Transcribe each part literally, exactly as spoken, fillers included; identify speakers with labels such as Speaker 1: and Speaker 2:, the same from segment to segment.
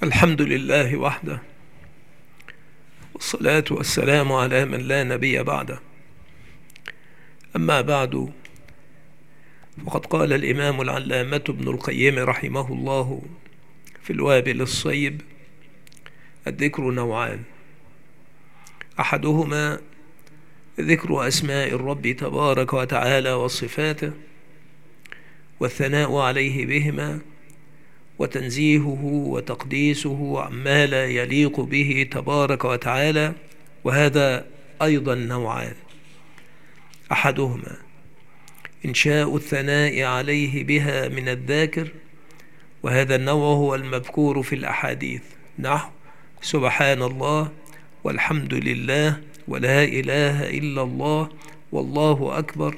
Speaker 1: الحمد لله وحده، والصلاة والسلام على من لا نبي بعده. أما بعد، فقد قال الإمام العلامة ابن القيم رحمه الله في الوابل الصيب: الذكر نوعان، أحدهما ذكر أسماء الرب تبارك وتعالى وصفاته والثناء عليه بهما وتنزيهه وتقديسه عما لا يليق به تبارك وتعالى، وهذا أيضا نوعان. أحدهما إنشاء الثناء عليه بها من الذاكر، وهذا النوع هو المذكور في الأحاديث، نحو سبحان الله والحمد لله ولا إله إلا الله والله أكبر،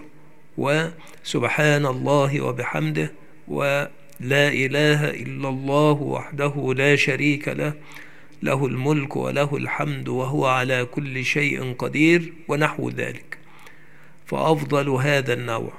Speaker 1: وسبحان الله وبحمده، ولا إله إلا الله وحده لا شريك له، له الملك وله الحمد وهو على كل شيء قدير، ونحو ذلك. فأفضل هذا النوع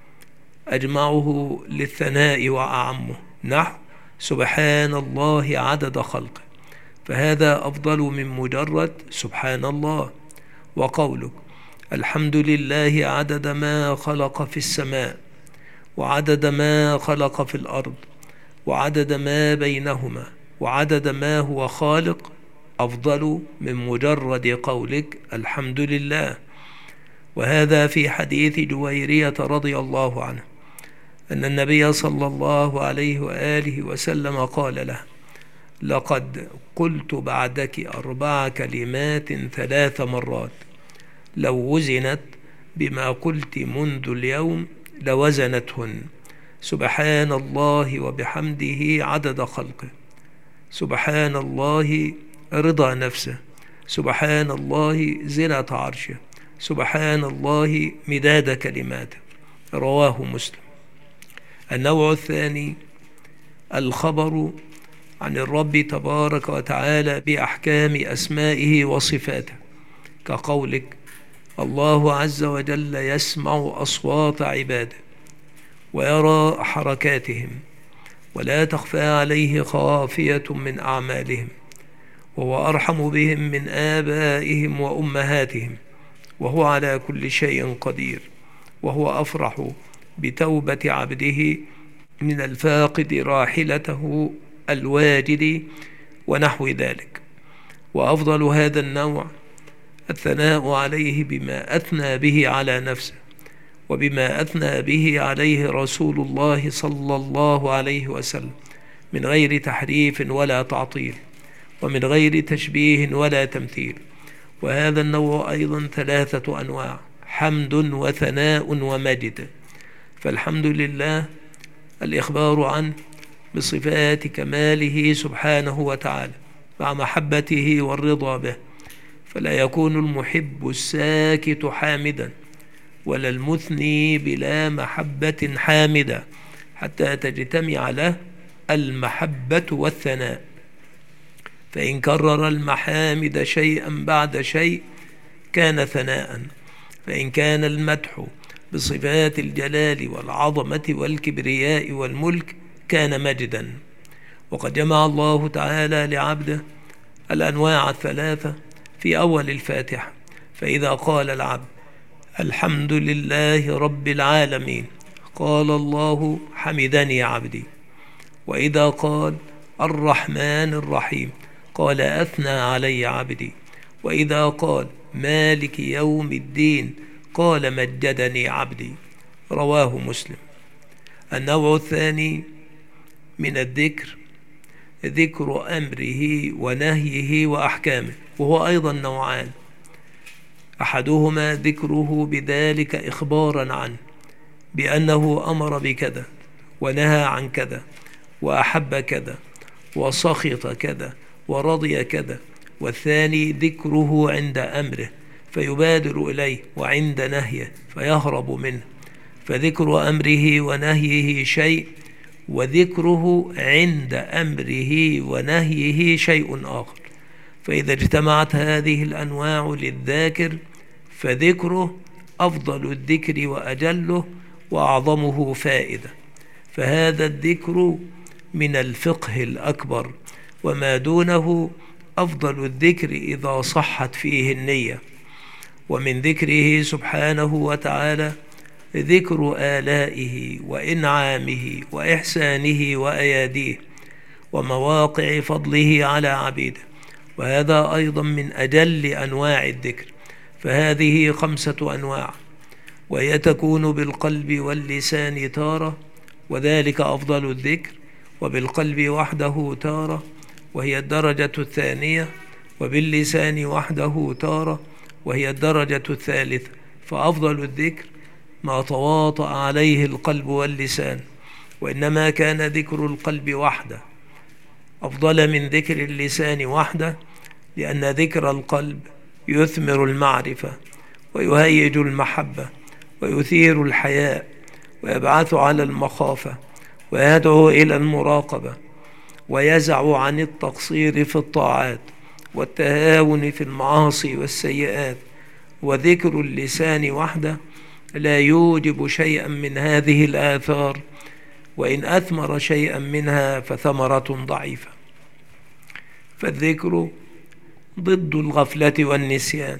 Speaker 1: أجمعه للثناء وأعمه، نحو سبحان الله عدد خلقه، فهذا أفضل من مجرد سبحان الله. وقولك الحمد لله عدد ما خلق في السماء وعدد ما خلق في الأرض وعدد ما بينهما وعدد ما هو خالق، أفضل من مجرد قولك الحمد لله. وهذا في حديث جويرية رضي الله عنه أن النبي صلى الله عليه وآله وسلم قال له: لقد قلت بعدك أربع كلمات ثلاث مرات، لو وزنت بما قلت منذ اليوم لوزنتهن: سبحان الله وبحمده عدد خلقه، سبحان الله رضا نفسه، سبحان الله زنة عرشه، سبحان الله مداد كلماته. رواه مسلم. النوع الثاني الخبر عن الرب تبارك وتعالى بأحكام أسمائه وصفاته، كقولك الله عز وجل يسمع أصوات عباده ويرى حركاتهم ولا تخفى عليه خافية من أعمالهم، وهو أرحم بهم من آبائهم وأمهاتهم، وهو على كل شيء قدير، وهو أفرح بتوبة عبده من الفاقد راحلته الواجد، ونحو ذلك. وأفضل هذا النوع الثناء عليه بما أثنى به على نفسه وبما أثنى به عليه رسول الله صلى الله عليه وسلم، من غير تحريف ولا تعطيل، ومن غير تشبيه ولا تمثيل. وهذا النوع أيضا ثلاثة أنواع: حمد وثناء ومجد. فالحمد لله الإخبار عنه بصفات كماله سبحانه وتعالى مع محبته والرضا به، فلا يكون المحب الساكت حامدا ولا المثني بلا محبة حامدا، حتى تجتمع له المحبة والثناء. فإن كرر المحامد شيئا بعد شيء كان ثناء، فإن كان المدح بصفات الجلال والعظمة والكبرياء والملك كان مجدا. وقد جمع الله تعالى لعبده الأنواع الثلاثة في أول الفاتحة، فإذا قال العبد الحمد لله رب العالمين قال الله حمدني عبدي، وإذا قال الرحمن الرحيم قال أثنى علي عبدي، وإذا قال مالك يوم الدين قال مجدني عبدي. رواه مسلم. النوع الثاني من الذكر ذكر أمره ونهيه وأحكامه، وهو أيضا نوعان: أحدهما ذكره بذلك إخبارا عنه بأنه أمر بكذا ونهى عن كذا وأحب كذا وسخط كذا ورضي كذا، والثاني ذكره عند أمره فيبادر إليه وعند نهيه فيهرب منه. فذكر أمره ونهيه شيء، وذكره عند أمره ونهيه شيء آخر. فإذا اجتمعت هذه الأنواع للذاكر فذكره أفضل الذكر وأجله وأعظمه فائدة. فهذا الذكر من الفقه الأكبر، وما دونه أفضل الذكر إذا صحت فيه النية. ومن ذكره سبحانه وتعالى ذكر آلائه وإنعامه وإحسانه وأياديه ومواقع فضله على عبيده، وهذا أيضا من أجل أنواع الذكر. فهذه خمسة أنواع، وهي تكون بالقلب واللسان تارة، وذلك أفضل الذكر، وبالقلب وحده تارة، وهي الدرجة الثانية، وباللسان وحده تارة، وهي الدرجة الثالثة. فأفضل الذكر ما تواطأ عليه القلب واللسان، وإنما كان ذكر القلب وحده أفضل من ذكر اللسان وحده، لأن ذكر القلب يثمر المعرفة ويهيج المحبة ويثير الحياء ويبعث على المخافة ويدعو إلى المراقبة ويزع عن التقصير في الطاعات والتهاون في المعاصي والسيئات. وذكر اللسان وحده لا يوجب شيئا من هذه الآثار، وإن أثمر شيئا منها فثمرة ضعيفة. فالذكر ضد الغفلة والنسيان،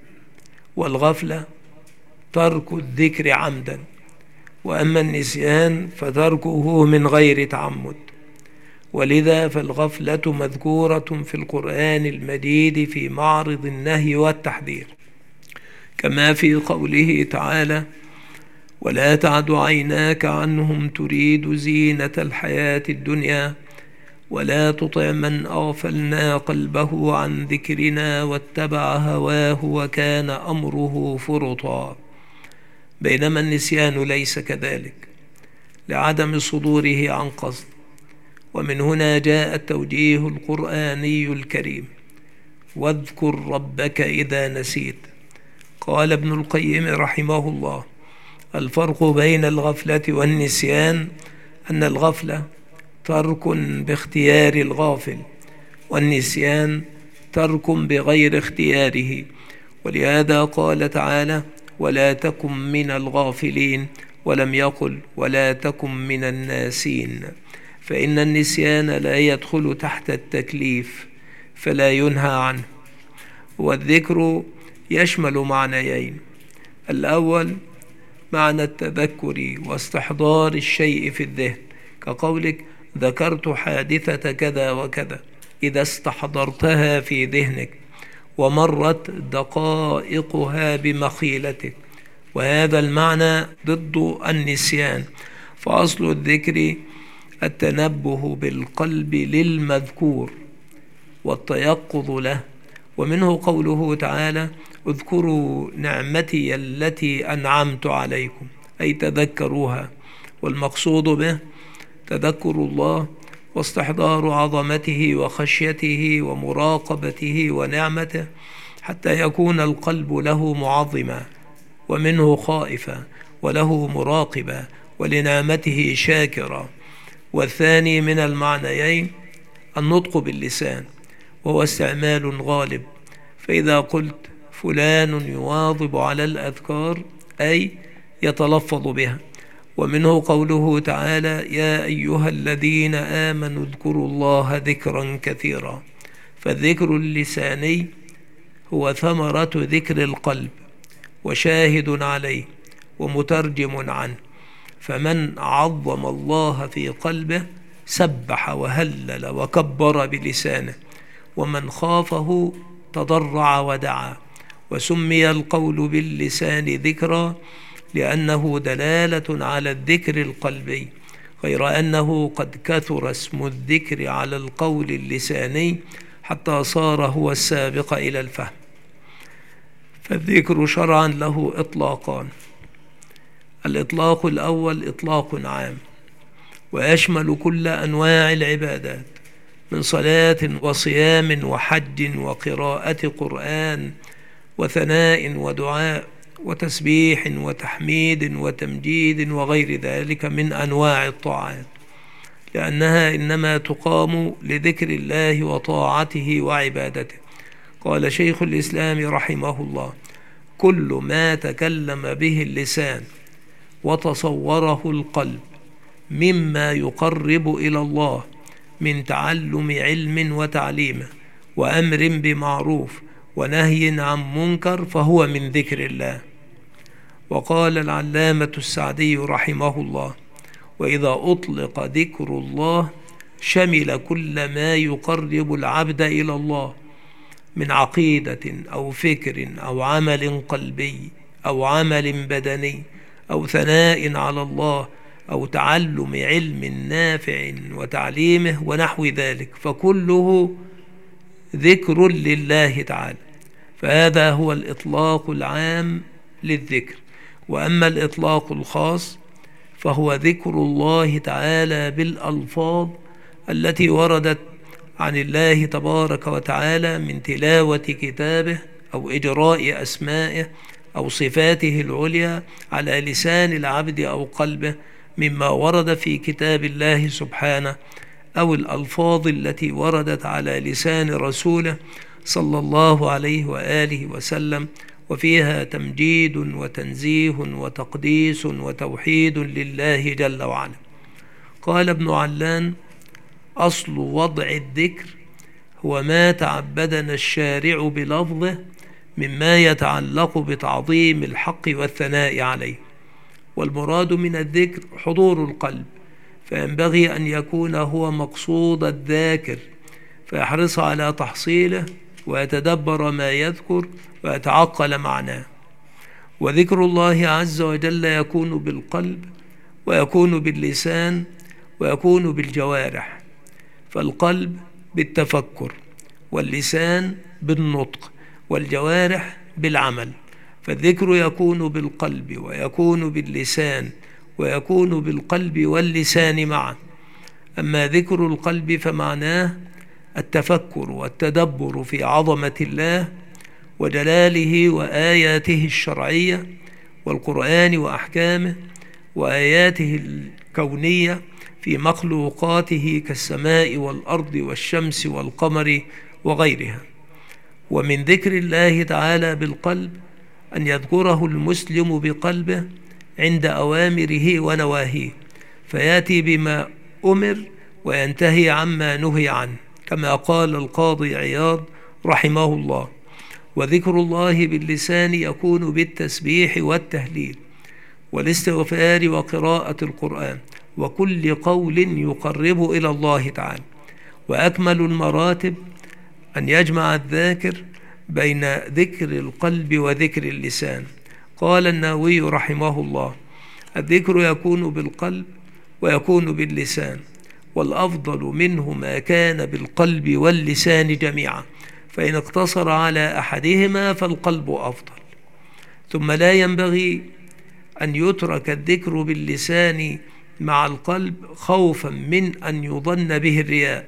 Speaker 1: والغفلة ترك الذكر عمدا، وأما النسيان فتركه من غير تعمد. ولذا فالغفلة مذكورة في القرآن المجيد في معرض النهي والتحذير، كما في قوله تعالى: ولا تعد عيناك عنهم تريد زينة الحياة الدنيا ولا تطع من أغفلنا قلبه عن ذكرنا واتبع هواه وكان أمره فرطا. بينما النسيان ليس كذلك لعدم صدوره عن قصد. ومن هنا جاء التوجيه القرآني الكريم: واذكر ربك إذا نسيت. قال ابن القيم رحمه الله: الفرق بين الغفلة والنسيان أن الغفلة ترك باختيار الغافل، والنسيان ترك بغير اختياره. ولهذا قال تعالى: ولا تكن من الغافلين، ولم يقل ولا تكن من الناسين، فإن النسيان لا يدخل تحت التكليف فلا ينهى عنه. والذكر يشمل معنيين: الأول معنى التذكر واستحضار الشيء في الذهن، كقولك ذكرت حادثة كذا وكذا، إذا استحضرتها في ذهنك ومرت دقائقها بمخيلتك، وهذا المعنى ضد النسيان. فأصل الذكر التنبه بالقلب للمذكور والتيقظ له، ومنه قوله تعالى: اذكروا نعمتي التي أنعمت عليكم، أي تذكروها. والمقصود به تذكر الله واستحضار عظمته وخشيته ومراقبته ونعمته، حتى يكون القلب له معظما ومنه خائفا وله مراقبا ولنعمته شاكرا. والثاني من المعنيين النطق باللسان، وهو استعمال غالب. فإذا قلت فلان يواظب على الأذكار أي يتلفظ بها. ومنه قوله تعالى: يا أيها الذين آمنوا اذكروا الله ذكرا كثيرا. فالذكر اللساني هو ثمرة ذكر القلب وشاهد عليه ومترجم عنه. فمن عظم الله في قلبه سبح وهلل وكبر بلسانه، ومن خافه تضرع ودعا. وسمي القول باللسان ذكرا لأنه دلالة على الذكر القلبي، غير أنه قد كثر اسم الذكر على القول اللساني حتى صار هو السابق إلى الفهم. فالذكر شرعا له إطلاقان: الإطلاق الأول إطلاق عام ويشمل كل أنواع العبادات من صلاة وصيام وحج وقراءة قرآن وثناء ودعاء وتسبيح وتحميد وتمجيد وغير ذلك من أنواع الطاعات، لأنها إنما تقام لذكر الله وطاعته وعبادته. قال شيخ الإسلام رحمه الله: كل ما تكلم به اللسان وتصوره القلب مما يقرب إلى الله من تعلم علم وتعليمه وأمر بمعروف ونهي عن منكر فهو من ذكر الله. وقال العلامة السعدي رحمه الله: وإذا أطلق ذكر الله شمل كل ما يقرب العبد إلى الله من عقيدة أو فكر أو عمل قلبي أو عمل بدني أو ثناء على الله أو تعلم علم نافع وتعليمه ونحو ذلك، فكله ذكر لله تعالى. فهذا هو الإطلاق العام للذكر. وأما الإطلاق الخاص فهو ذكر الله تعالى بالألفاظ التي وردت عن الله تبارك وتعالى من تلاوة كتابه أو إجراء أسمائه أو صفاته العليا على لسان العبد أو قلبه مما ورد في كتاب الله سبحانه، أو الألفاظ التي وردت على لسان رسوله صلى الله عليه وآله وسلم، وفيها تمجيد وتنزيه وتقديس وتوحيد لله جل وعلا. قال ابن علان: أصل وضع الذكر هو ما تعبدنا الشارع بلفظه مما يتعلق بتعظيم الحق والثناء عليه. والمراد من الذكر حضور القلب، فينبغي أن يكون هو مقصود الذاكر فيحرص على تحصيله ويتدبر ما يذكر ويتعقل معناه. وذكر الله عز وجل يكون بالقلب ويكون باللسان ويكون بالجوارح، فالقلب بالتفكر واللسان بالنطق والجوارح بالعمل. فالذكر يكون بالقلب ويكون باللسان ويكون بالقلب واللسان معا. أما ذكر القلب فمعناه التفكر والتدبر في عظمة الله وجلاله وآياته الشرعية والقرآن وأحكامه وآياته الكونية في مخلوقاته كالسماء والأرض والشمس والقمر وغيرها. ومن ذكر الله تعالى بالقلب أن يذكره المسلم بقلبه عند أوامره ونواهيه، فيأتي بما أمر وينتهي عما نهي عنه، كما قال القاضي عياض رحمه الله: وذكر الله باللسان يكون بالتسبيح والتهليل والاستغفار وقراءة القرآن وكل قول يقرب إلى الله تعالى. وأكمل المراتب أن يجمع الذاكر بين ذكر القلب وذكر اللسان. قال النووي رحمه الله: الذكر يكون بالقلب ويكون باللسان، والأفضل منه ما كان بالقلب واللسان جميعا، فإن اقتصر على أحدهما فالقلب أفضل. ثم لا ينبغي أن يترك الذكر باللسان مع القلب خوفا من أن يظن به الرياء،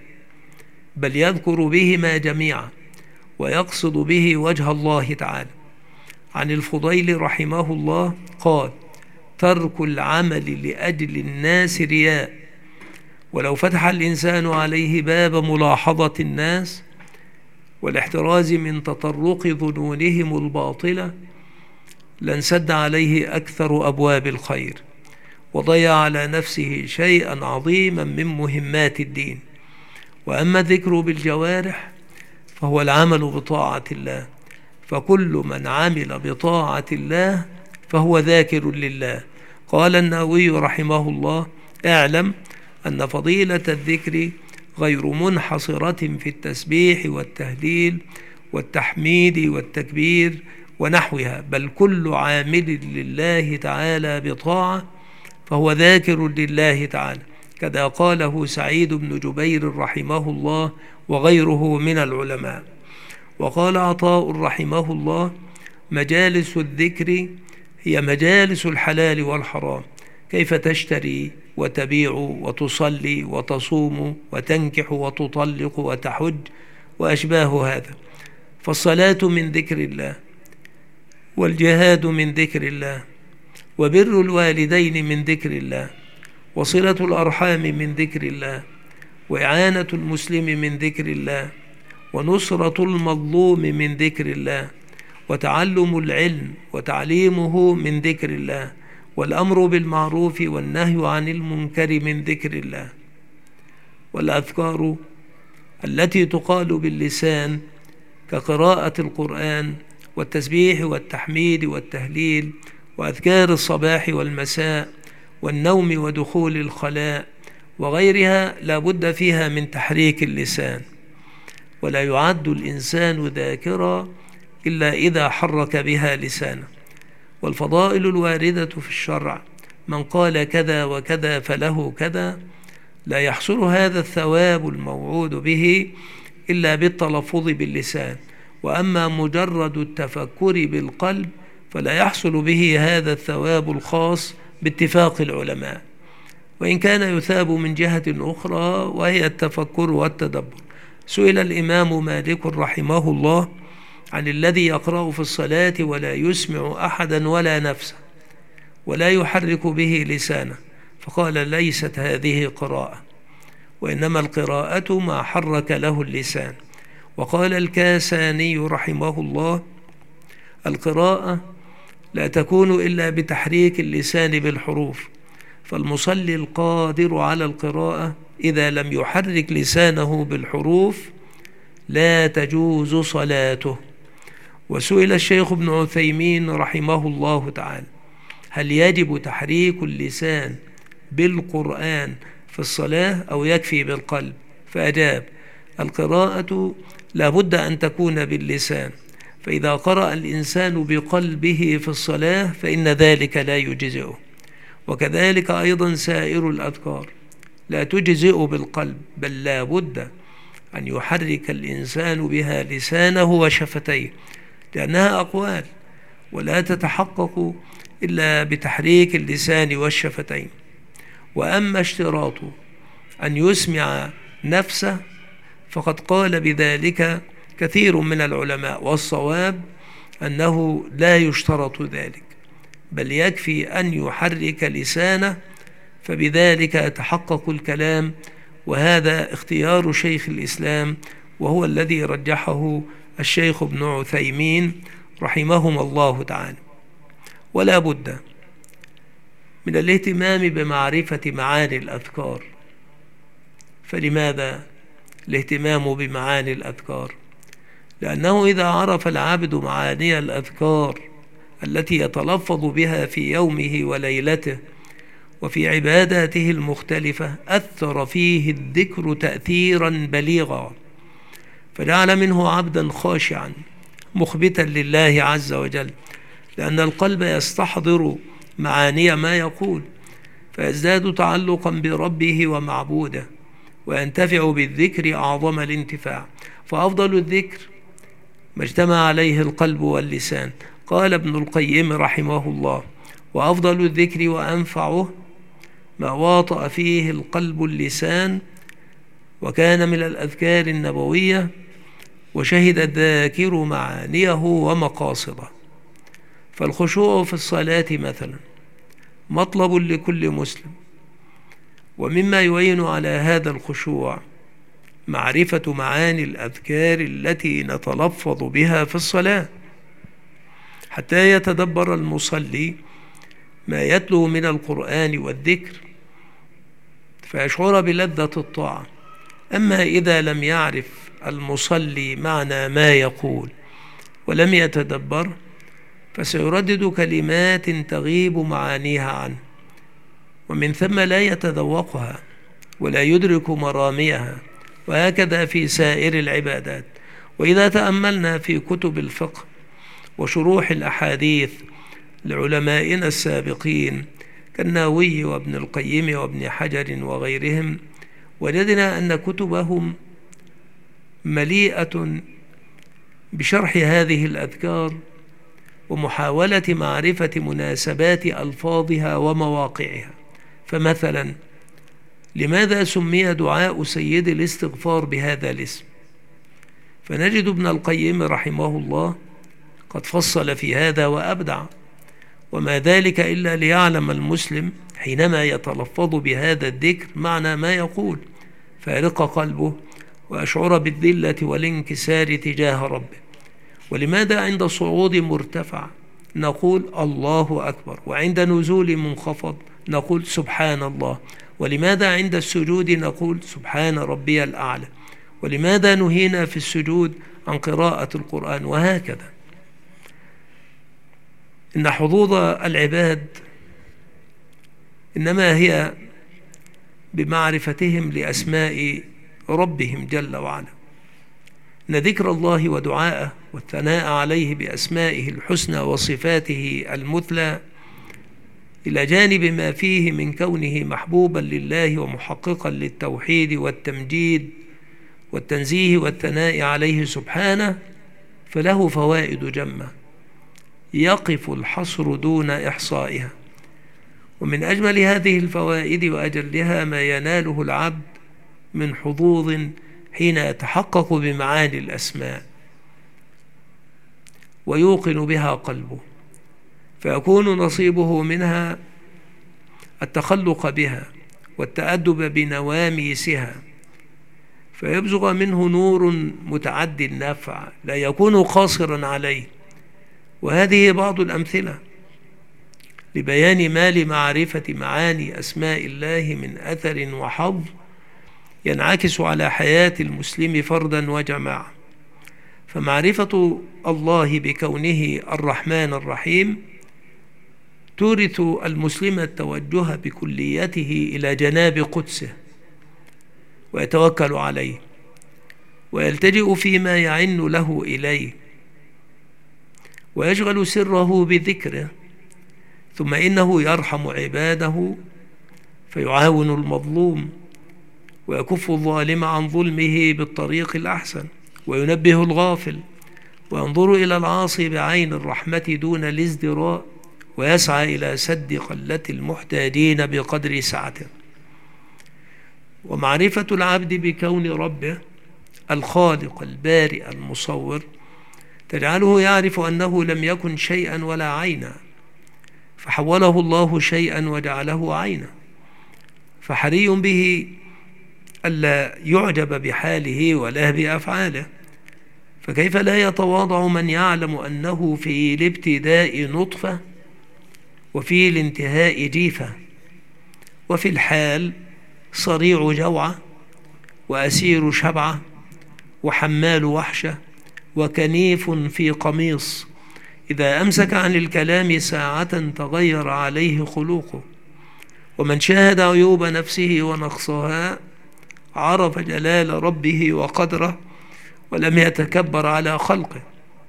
Speaker 1: بل يذكر بهما جميعا ويقصد به وجه الله تعالى. عن الفضيل رحمه الله قال: ترك العمل لأجل الناس رياء، ولو فتح الإنسان عليه باب ملاحظة الناس والاحتراز من تطرق ظنونهم الباطلة لانسد عليه أكثر أبواب الخير، وضيع على نفسه شيئا عظيما من مهمات الدين. وأما الذكر بالجوارح فهو العمل بطاعة الله، فكل من عمل بطاعة الله فهو ذاكر لله. قال النووي رحمه الله: اعلم أن فضيلة الذكر غير منحصرة في التسبيح والتهليل والتحميد والتكبير ونحوها، بل كل عامل لله تعالى بطاعة فهو ذاكر لله تعالى، كذا قاله سعيد بن جبير رحمه الله وغيره من العلماء. وقال عطاء رحمه الله: مجالس الذكر هي مجالس الحلال والحرام، كيف تشتري وتبيع وتصلي وتصوم وتنكح وتطلق وتحج وأشباه هذا. فالصلاة من ذكر الله، والجهاد من ذكر الله، وبر الوالدين من ذكر الله، وصلة الأرحام من ذكر الله، وإعانة المسلم من ذكر الله، ونصرة المظلوم من ذكر الله، وتعلم العلم وتعليمه من ذكر الله، والأمر بالمعروف والنهي عن المنكر من ذكر الله. والأذكار التي تقال باللسان كقراءة القرآن والتسبيح والتحميد والتهليل وأذكار الصباح والمساء والنوم ودخول الخلاء وغيرها لا بد فيها من تحريك اللسان، ولا يعد الإنسان ذاكرا إلا إذا حرك بها لسانه. والفضائل الواردة في الشرع من قال كذا وكذا فله كذا لا يحصل هذا الثواب الموعود به إلا بالتلفظ باللسان، وأما مجرد التفكر بالقلب فلا يحصل به هذا الثواب الخاص باتفاق العلماء، وإن كان يثاب من جهة أخرى وهي التفكر والتدبر. سئل الإمام مالك رحمه الله عن الذي يقرأ في الصلاة ولا يسمع أحدا ولا نفسه ولا يحرك به لسانه، فقال ليست هذه قراءة، وإنما القراءة ما حرك له اللسان. وقال الكاساني رحمه الله القراءة لا تكون إلا بتحريك اللسان بالحروف، فالمصلي القادر على القراءة إذا لم يحرك لسانه بالحروف لا تجوز صلاته. وسئل الشيخ ابن عثيمين رحمه الله تعالى هل يجب تحريك اللسان بالقرآن في الصلاة أو يكفي بالقلب؟ فأجاب القراءة لا بد أن تكون باللسان، فإذا قرأ الإنسان بقلبه في الصلاة فإن ذلك لا يجزئه، وكذلك أيضا سائر الأذكار لا تجزئ بالقلب، بل لا بد أن يحرك الإنسان بها لسانه وشفتيه، لأنها أقوال ولا تتحقق إلا بتحريك اللسان والشفتين. وأما اشتراط أن يسمع نفسه فقد قال بذلك كثير من العلماء، والصواب أنه لا يشترط ذلك، بل يكفي أن يحرك لسانه، فبذلك يتحقق الكلام، وهذا اختيار شيخ الإسلام وهو الذي رجحه الشيخ ابن عثيمين رحمهم الله تعالى. ولا بد من الاهتمام بمعرفة معاني الأذكار. فلماذا الاهتمام بمعاني الأذكار؟ لأنه إذا عرف العبد معاني الأذكار التي يتلفظ بها في يومه وليلته وفي عباداته المختلفة أثر فيه الذكر تأثيرا بليغا، فجعل منه عبدا خاشعا مخبتا لله عز وجل، لأن القلب يستحضر معاني ما يقول فيزداد تعلقا بربه ومعبوده وينتفع بالذكر أعظم الانتفاع. فأفضل الذكر ما اجتمع عليه القلب واللسان. قال ابن القيم رحمه الله وأفضل الذكر وأنفعه ما واطأ فيه القلب اللسان، وكان من الأذكار النبوية وشهد الذاكر معانيه ومقاصده. فالخشوع في الصلاة مثلا مطلب لكل مسلم، ومما يعين على هذا الخشوع معرفة معاني الأذكار التي نتلفظ بها في الصلاة، حتى يتدبر المصلي ما يتلو من القرآن والذكر فيشعر بلذة الطاعة. أما إذا لم يعرف المصلي معنى ما يقول ولم يتدبر فسيردد كلمات تغيب معانيها عنه، ومن ثم لا يتذوقها ولا يدرك مراميها، وهكذا في سائر العبادات. وإذا تأملنا في كتب الفقه وشروح الأحاديث لعلمائنا السابقين كالنووي وابن القيم وابن حجر وغيرهم، وجدنا أن كتبهم مليئة بشرح هذه الأذكار ومحاولة معرفة مناسبات ألفاظها ومواقعها. فمثلا لماذا سمي دعاء سيد الاستغفار بهذا الاسم؟ فنجد ابن القيم رحمه الله قد فصل في هذا وأبدع، وما ذلك إلا ليعلم المسلم حينما يتلفظ بهذا الذكر معنى ما يقول فيرق قلبه وأشعر بالذلة والانكسار تجاه ربه. ولماذا عند صعود مرتفع نقول الله أكبر، وعند نزول منخفض نقول سبحان الله، ولماذا عند السجود نقول سبحان ربي الأعلى؟ ولماذا نهينا في السجود عن قراءة القرآن؟ وهكذا. إن حظوظ العباد إنما هي بمعرفتهم لأسماء ربهم جل وعلا. إن ذكر الله ودعاءه والثناء عليه بأسمائه الحسنى وصفاته المثلى إلى جانب ما فيه من كونه محبوبا لله ومحققا للتوحيد والتمجيد والتنزيه والثناء عليه سبحانه، فله فوائد جمة يقف الحصر دون إحصائها. ومن أجمل هذه الفوائد وأجلها ما يناله العبد من حظوظ حين يتحقق بمعاني الأسماء ويوقن بها قلبه، فيكون نصيبه منها التخلق بها والتأدب بنواميسها، فيبزغ منه نور متعدي النفع لا يكون قاصرا عليه. وهذه بعض الأمثلة لبيان ما لمعرفة معاني أسماء الله من أثر وحظ ينعكس على حياة المسلم فردا وجماعة. فمعرفة الله بكونه الرحمن الرحيم تورث المسلم التوجه بكليته إلى جناب قدسه، ويتوكل عليه ويلتجئ فيما يعن له إليه، ويشغل سره بذكره. ثم إنه يرحم عباده فيعاون المظلوم ويكف الظالم عن ظلمه بالطريق الأحسن، وينبه الغافل وينظر إلى العاصي بعين الرحمة دون الازدراء، ويسعى إلى سد قلة المحتاجين بقدر سعته. ومعرفة العبد بكون ربه الخالق البارئ المصور تجعله يعرف أنه لم يكن شيئا ولا عينا، فحوله الله شيئا وجعله عينا، فحري به ألا يعجب بحاله ولا بأفعاله. فكيف لا يتواضع من يعلم أنه في الابتداء نطفة وفي الانتهاء جيفة، وفي الحال صريع جوعة وأسير شبعة وحمال وحشة وكنيف في قميص، إذا أمسك عن الكلام ساعة تغير عليه خلوقه. ومن شاهد عيوب نفسه ونقصها عرف جلال ربه وقدره ولم يتكبر على خلقه.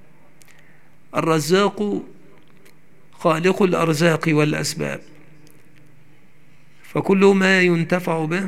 Speaker 1: الرزاق خالق الأرزاق والأسباب، فكل ما ينتفع به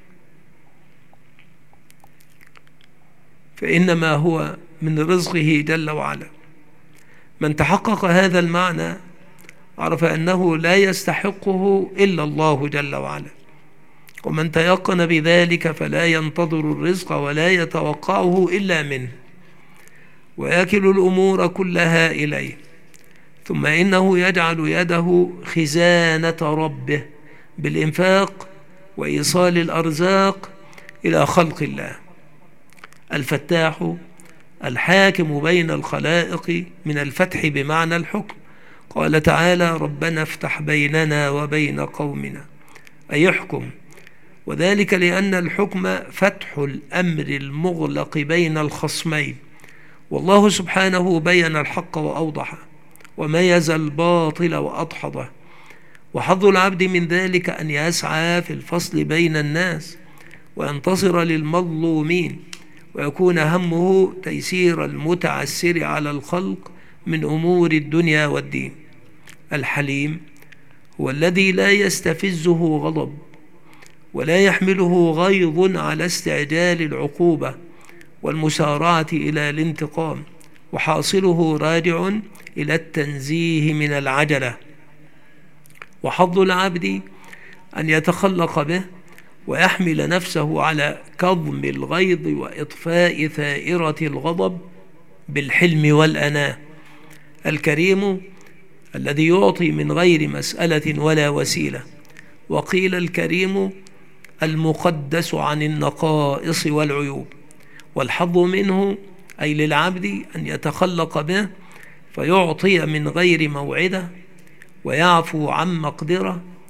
Speaker 1: فإنما هو من رزقه جل وعلا. من تحقق هذا المعنى عرف أنه لا يستحقه إلا الله جل وعلا، ومن تيقن بذلك فلا ينتظر الرزق ولا يتوقعه إلا منه، ويكل الأمور كلها إليه. ثم إنه يجعل يده خزانة ربه بالإنفاق وإيصال الأرزاق إلى خلق الله. الفتاح الحاكم بين الخلائق من الفتح بمعنى الحكم. قال تعالى: ربنا افتح بيننا وبين قومنا، أي يحكم، وذلك لأن الحكم فتح الأمر المغلق بين الخصمين، والله سبحانه بين الحق وأوضحه وميز الباطل وأدحضه. وحظ العبد من ذلك أن يسعى في الفصل بين الناس وينتصر للمظلومين، ويكون همه تيسير المتعسر على الخلق من أمور الدنيا والدين. الحليم هو الذي لا يستفزه غضب ولا يحمله غيظ على استعجال العقوبة والمسارعة إلى الانتقام، وحاصله راجع إلى التنزيه من العجلة. وحظ العبد أن يتخلق به ويحمل نفسه على كظم الغيظ وإطفاء ثائرة الغضب بالحلم والأناة. الكريم الذي يعطي من غير مسألة ولا وسيلة. وقيل الكريم المقدس عن النقائص والعيوب. والحظ منه أي للعبد أن يتخلق به فيعطي من غير موعدة، ويعفو عن مقدرة،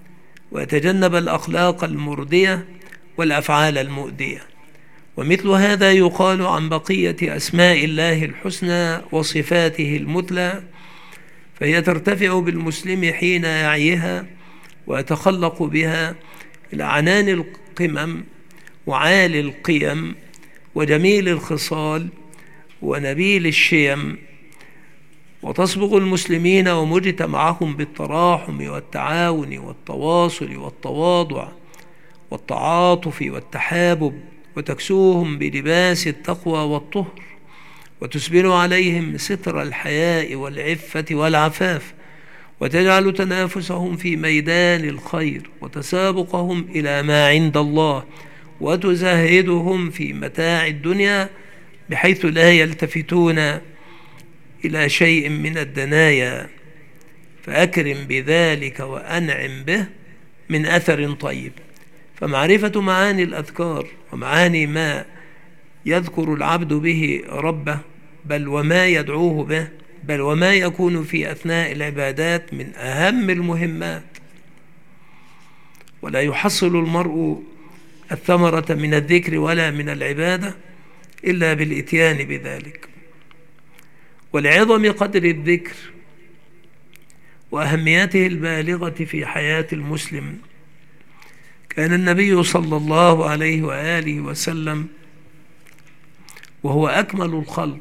Speaker 1: ويتجنب الأخلاق المردية والأفعال المؤذية. ومثل هذا يقال عن بقية أسماء الله الحسنى وصفاته المثلى، فهي ترتفع بالمسلم حين يعيها ويتخلق بها إلى عنان القمم وعالي القيم وجميل الخصال ونبيل الشيم، وتصبغ المسلمين ومجتمعهم بالتراحم والتعاون والتواصل والتواضع والتعاطف والتحابب، وتكسوهم بلباس التقوى والطهر، وتسبل عليهم ستر الحياء والعفة والعفاف، وتجعل تنافسهم في ميدان الخير وتسابقهم إلى ما عند الله، وتزهدهم في متاع الدنيا بحيث لا يلتفتون إلى شيء من الدنايا، فأكرم بذلك وأنعم به من أثر طيب. فمعرفة معاني الأذكار ومعاني ما يذكر العبد به ربه، بل وما يدعوه به، بل وما يكون في أثناء العبادات، من أهم المهمات. ولا يحصل المرء الثمرة من الذكر ولا من العبادة إلا بالإتيان بذلك. ولعظم قدر الذكر وأهميته البالغة في حياة المسلم، كان النبي صلى الله عليه وآله وسلم وهو أكمل الخلق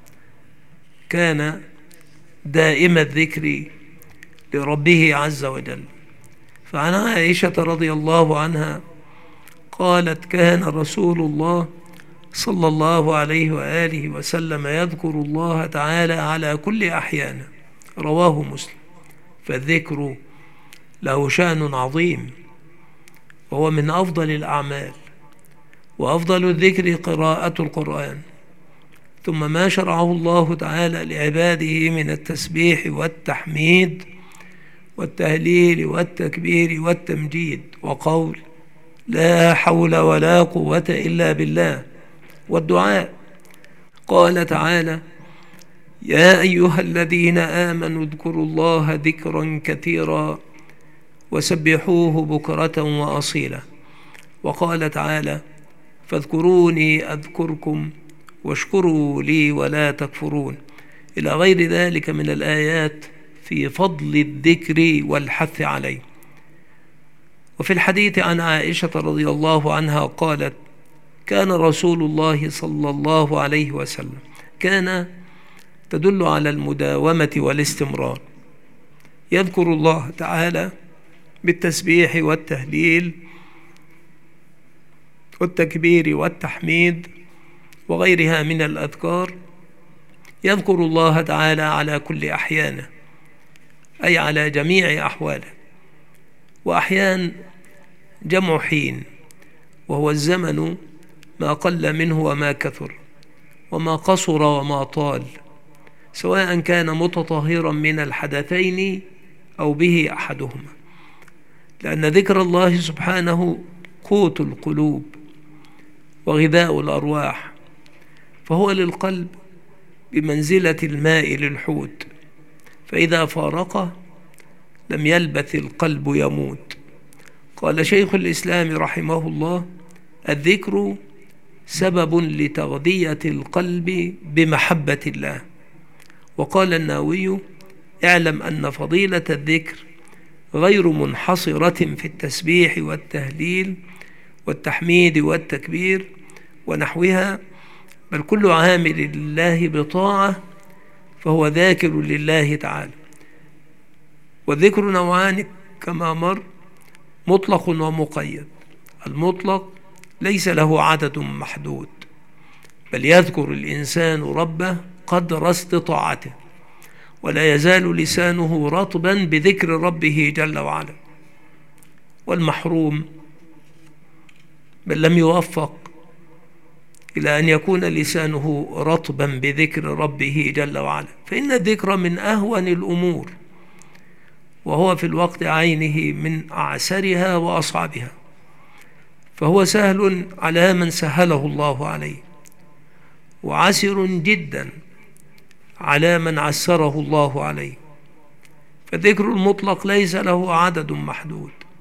Speaker 1: كان دائم الذكر لربه عز وجل. فعن عائشة رضي الله عنها قالت: كان رسول الله صلى الله عليه وآله وسلم يذكر الله تعالى على كل أحيانه، رواه مسلم. فالذكر له شأن عظيم، وهو من أفضل الأعمال، وأفضل الذكر قراءة القرآن، ثم ما شرعه الله تعالى لعباده من التسبيح والتحميد والتهليل والتكبير والتمجيد، وقول لا حول ولا قوة إلا بالله، والدعاء. قال تعالى: يا أيها الذين آمنوا اذكروا الله ذكرا كثيرا وسبحوه بكرة وأصيلا. وقال تعالى: فاذكروني أذكركم واشكروا لي ولا تكفرون، إلى غير ذلك من الآيات في فضل الذكر والحث عليه. وفي الحديث عن عائشة رضي الله عنها قالت: كان رسول الله صلى الله عليه وسلم، كان تدل على المداومة والاستمرار، يذكر الله تعالى بالتسبيح والتهليل والتكبير والتحميد وغيرها من الأذكار، يذكر الله تعالى على كل أحيانه، أي على جميع أحواله. وأحيان جمع حين، وهو الزمن ما قل منه وما كثر، وما قصر وما طال، سواء كان متطهرا من الحدثين أو به أحدهما، لأن ذكر الله سبحانه قوت القلوب وغذاء الأرواح، فهو للقلب بمنزلة الماء للحوت، فإذا فارقه لم يلبث القلب يموت. قال شيخ الإسلام رحمه الله: الذكر سبب لتغذية القلب بمحبة الله. وقال النووي: اعلم أن فضيلة الذكر غير منحصرة في التسبيح والتهليل والتحميد والتكبير ونحوها، بل كل عامل لله بطاعة فهو ذاكر لله تعالى. والذكر نوعان كما مر: مطلق ومقيد. المطلق ليس له عدد محدود، بل يذكر الإنسان ربه قدر استطاعته، ولا يزال لسانه رطبا بذكر ربه جل وعلا. والمحروم بل لم يوفق إلى أن يكون لسانه رطبا بذكر ربه جل وعلا، فإن الذكر من أهون الأمور، وهو في الوقت عينه من أعسرها وأصعبها، فهو سهل على من سهله الله عليه، وعسر جدا على من عسره الله عليه. فالذكر المطلق ليس له عدد محدود،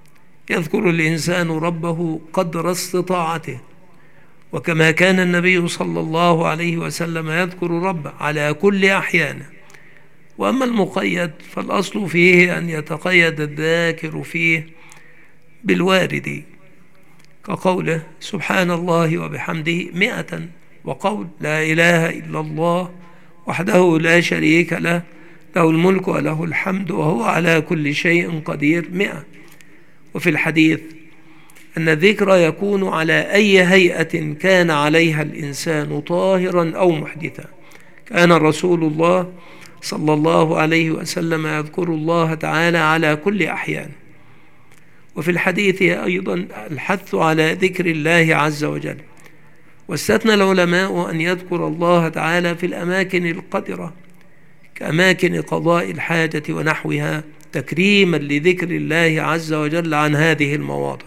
Speaker 1: يذكر الإنسان ربه قدر استطاعته، وكما كان النبي صلى الله عليه وسلم يذكر ربه على كل أحيانه. وأما المقيد فالأصل فيه أن يتقيد الذاكر فيه بالوارد، كقوله سبحان الله وبحمده مئة، وقول لا إله إلا الله وحده لا شريك له له الملك وله الحمد وهو على كل شيء قدير مئة. وفي الحديث أن الذكر يكون على أي هيئة كان عليها الإنسان طاهرا أو محدثا. كان رسول الله صلى الله عليه وسلم يذكر الله تعالى على كل أحيان. وفي الحديث أيضا الحث على ذكر الله عز وجل، واستثنى العلماء أن يذكر الله تعالى في الأماكن القدرة كأماكن قضاء الحاجة ونحوها، تكريما لذكر الله عز وجل عن هذه المواضع.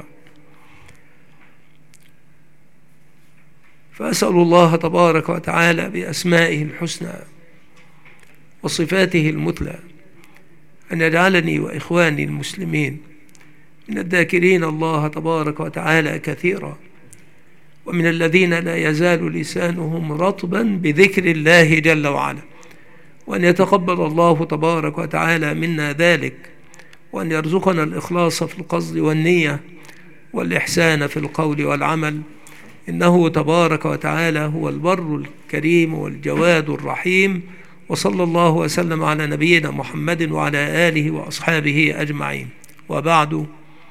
Speaker 1: فأسأل الله تبارك وتعالى بأسمائه الحسنى وصفاته المثلى أن يجعلني وإخواني المسلمين من الذاكرين الله تبارك وتعالى كثيرا، ومن الذين لا يزال لسانهم رطبا بذكر الله جل وعلا، وأن يتقبل الله تبارك وتعالى منا ذلك، وأن يرزقنا الإخلاص في القصد والنية والإحسان في القول والعمل، إنه تبارك وتعالى هو البر الكريم والجواد الرحيم. وصلى الله وسلم على نبينا محمد وعلى آله وأصحابه أجمعين. وبعد،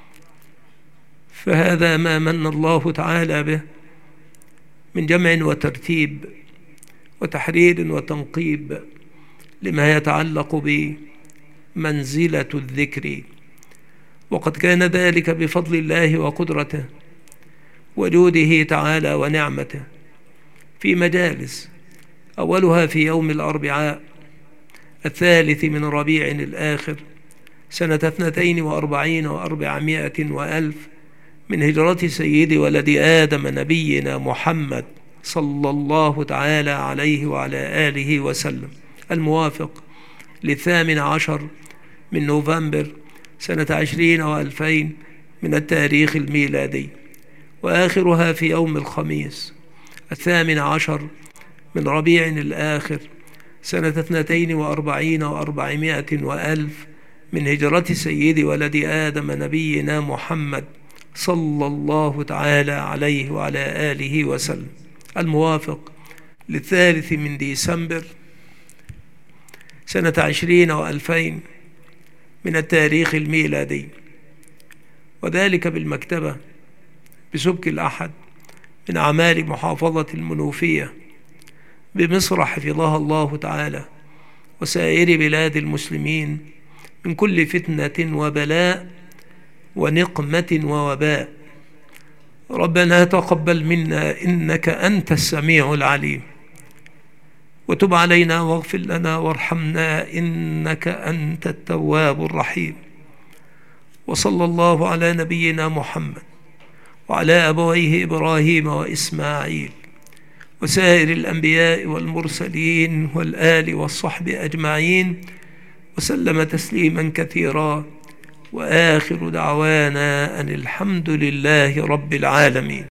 Speaker 1: فهذا ما من الله تعالى به من جمع وترتيب وتحرير وتنقيب لما يتعلق بمنزلة الذكر، وقد كان ذلك بفضل الله وقدرته وجوده تعالى ونعمته في مجالس، أولها في يوم الأربعاء الثالث من ربيع الآخر سنة اثنتين وأربعين وأربعمائة وألف من هجرة سيد ولد آدم نبينا محمد صلى الله تعالى عليه وعلى آله وسلم، الموافق للثامن عشر من نوفمبر سنة عشرين وألفين من التاريخ الميلادي، وآخرها في يوم الخميس الثامن عشر من ربيع الآخر سنة اثنتين وأربعين وأربعمائة وألف من هجرة سيد ولد آدم نبينا محمد صلى الله تعالى عليه وعلى آله وسلم، الموافق للثالث من ديسمبر سنة عشرين وألفين من التاريخ الميلادي، وذلك بالمكتبة بسبك الأحد من أعمال محافظة المنوفية بمصر حفظها الله تعالى، وسائر بلاد المسلمين من كل فتنة وبلاء ونقمة ووباء. ربنا تقبل منا إنك أنت السميع العليم، وتب علينا واغفر لنا وارحمنا إنك أنت التواب الرحيم. وصلى الله على نبينا محمد وعلى أبويه إبراهيم وإسماعيل وسائر الأنبياء والمرسلين والآل والصحب أجمعين، وسلم تسليما كثيرا، وآخر دعوانا أن الحمد لله رب العالمين.